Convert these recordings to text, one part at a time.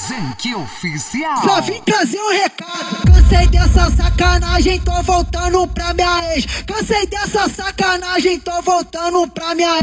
Zenk Oficial. Só vim trazer um recado. Cansei dessa sacanagem, tô voltando pra minha ex. Cansei dessa sacanagem, tô voltando pra minha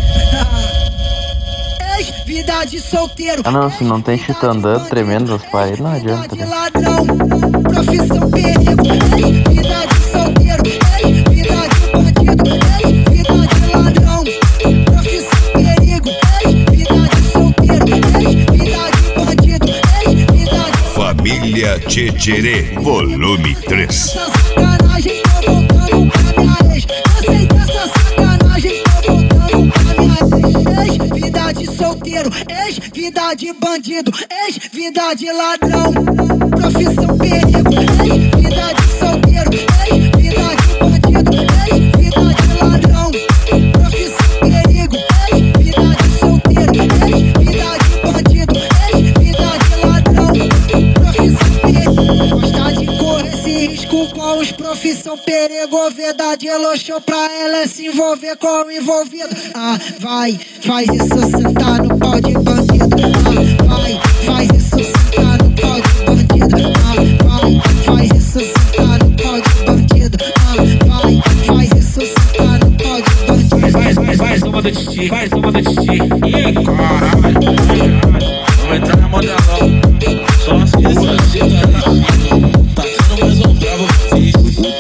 ex. Vida de solteiro. Ah não, se não tem chita andando tremendo nas paredes, não adianta, Vida de né? ladrão, profissão perigo. Vida de solteiro. Vida de bandido. Vida de ladrão, profissão perigo. Vida de solteiro. Vida de bandido. Vida de Família Tchetcherê, volume 3. sacanagem, tô voltando pra minha ex. Cansei dessa sacanagem, tô voltando pra minha ex. Vida de solteiro, vida de bandido, vida de ladrão, profissão perigo. Vida de solteiro, vida de bandido, vida de ladrão, profissão perigo. Vida de solteiro, vida de bandido, vida de ladrão, profissão perigo. Gosta de correr esse risco com os profissão perigo. Verdade, elogiou pra ela se envolver com o envolvido. Ah, vai, faz isso sentar no pau de bandido. Ah, vai, faz isso sentar no pau de bandido. Ah, vai, faz isso sentar no pau de bandido. Ah, vai, faz isso sentar no pau de bandido. Vai, toma do titi, vai, toma do titi. Ih, caralho, vamos entrar na modelão. Só as coisas de tá tendo mais um pra vocês.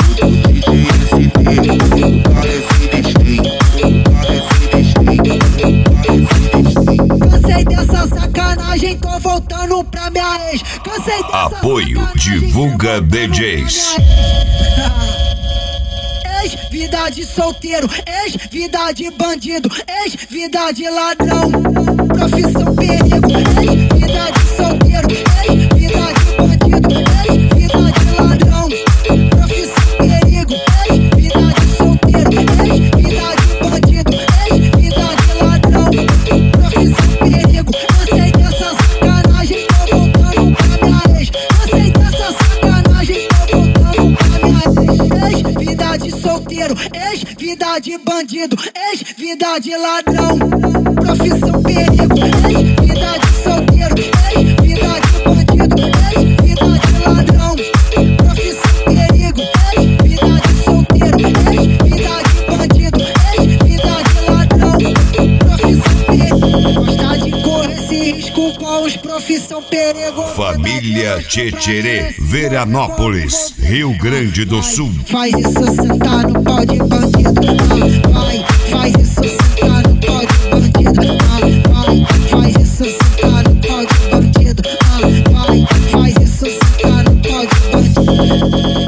Cansei dessa sacanagem, tô voltando pra minha ex. Cansei dessa Apoio, sacanagem, divulga tô voltando DJs. pra minha ex. Vida de solteiro, vida de bandido, vida de ladrão, profissão perigo. Vida de solteiro, vida de bandido, vida de ladrão, profissão perigo. Vida de solteiro, vida de bandido, vida de ladrão, profissão perigo. Cansei dessa sacanagem, tô voltando pra minha ex. Cansei dessa sacanagem, tô voltando pra minha ex. Vida de solteiro, vida de bandido, vida de ladrão, profissão perigo. Vida de solteiro, vida de bandido, vida de ladrão, profissão perigo. Vida de solteiro, vida de bandido, vida de ladrão, profissão perigo. Gosta de correr esse risco com os profissão perigo. Família Tchetcherê, Veranópolis, Rio Grande do Sul. Faz isso sentar no pau de bandido. Vai, faz isso sentar no pau de bandido. Vai, faz isso sentar no pau de bandido. Vai, faz isso sentar no pau de bandido.